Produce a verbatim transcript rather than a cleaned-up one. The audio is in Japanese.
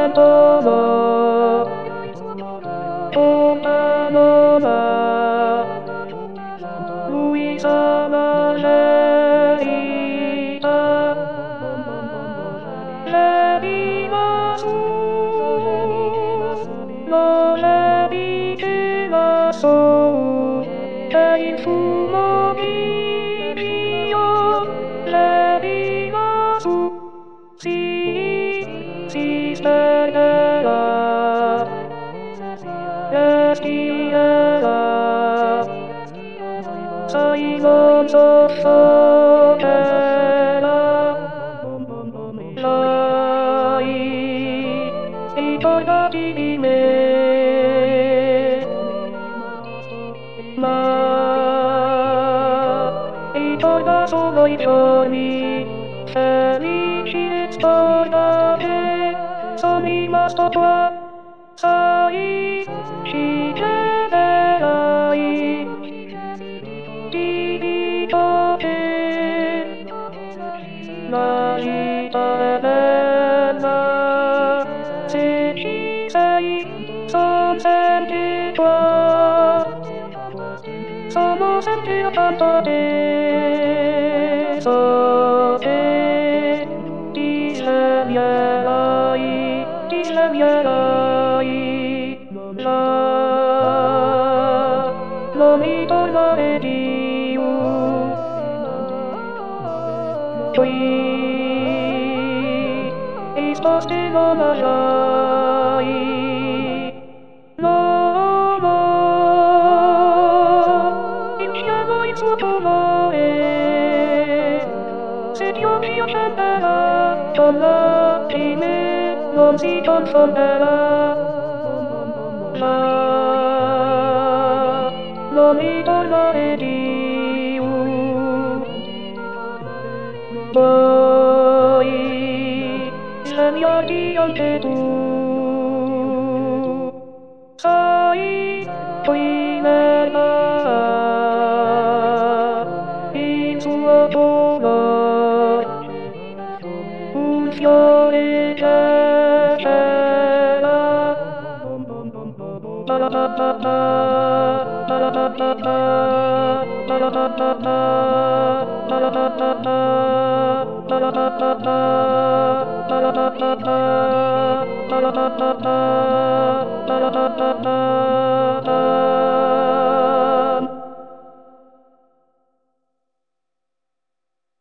んともこんなのは上様じいたレビマスのレビテマソ大福のビビよレビマスシシスターラエスティアラ最後のそれら来人が君めま人がその一緒にセリシストだけそみますとはさいしてない君とてなりたれなせしさいそせんてはそのせんてをたとてそてディスレミアライディスレミアライラロミトラレディオちょいエストステロマジャイローモインシャゴイツトモエセディオシオシャンダラトラティメロンシトンソンダララロミトラレディオボイセミアディアンテトサイトイメラインスワトラUn fiore crescerà ta ta ta ta ta ta ta ta ta ta ta ta ta ta ta ta